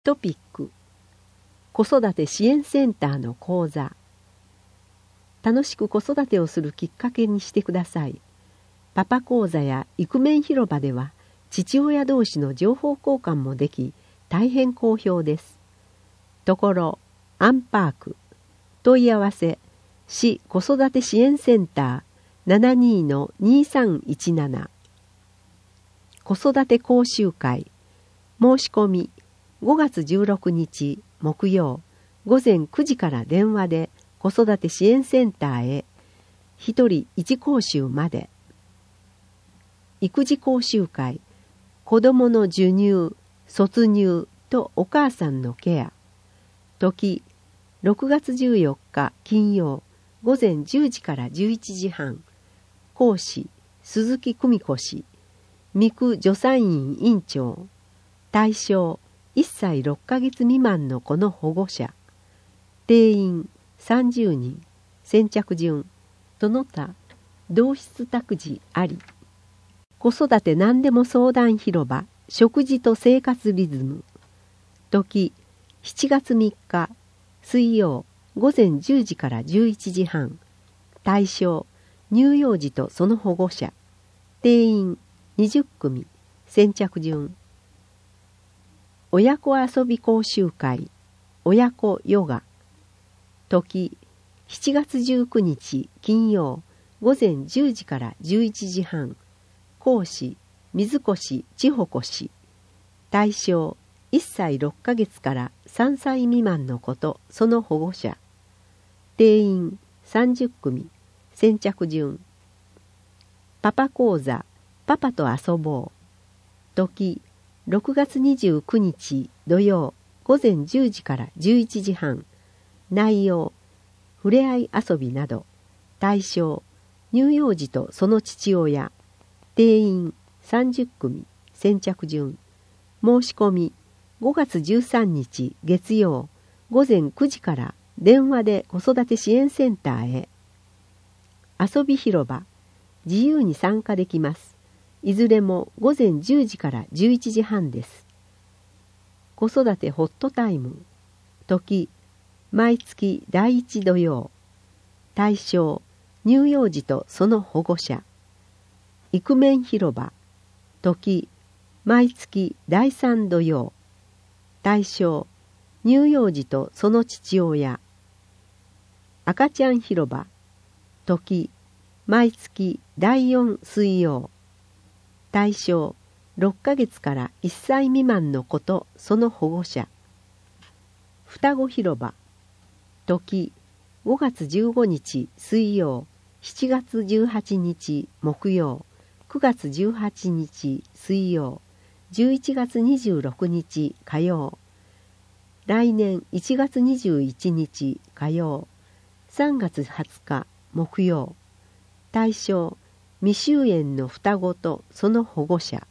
トピック、子育て支援センターの講座。楽しく子育てをするきっかけにしてください。パパ講座やイクメン広場では父親同士の情報交換もでき大変好評です。ところアンパーク問い合わせ市子育て支援センター 72-2317 子育て講習会申し込み5月16日木曜午前9時から電話で子育て支援センターへ1人1講習まで。育児講習会子どもの授乳卒乳とお母さんのケア。時6月14日金曜午前10時から11時半。講師鈴木久美子氏三区助産院院長。対象1歳6ヶ月未満の子の保護者。定員30人。先着順その他同室託児あり。子育て何でも相談広場食事と生活リズム。時7月3日水曜午前10時から11時半。対象乳幼児とその保護者。定員20組。先着順親子遊び講習会親子ヨガ。時7月19日金曜午前10時から11時半。講師水越千穂子氏。対象1歳6ヶ月から3歳未満の子とその保護者。定員30組。先着順パパ講座パパと遊ぼう。時6月29日土曜午前10時から11時半。内容ふれあい遊びなど。対象乳幼児とその父親。定員30組。先着順申し込み5月13日月曜午前9時から電話で子育て支援センターへ。遊び広場自由に参加できます。いずれも午前10時から11時半です。子育てホットタイム時毎月第1土曜。対象乳幼児とその保護者。イクメン広場時毎月第3土曜。対象乳幼児とその父親。赤ちゃん広場時毎月第4水曜。対象6ヶ月から1歳未満の子とその保護者。双子広場時5月15日水曜7月18日木曜9月18日水曜11月26日火曜。来年1月21日火曜3月20日木曜。対象未就園の双子とその保護者。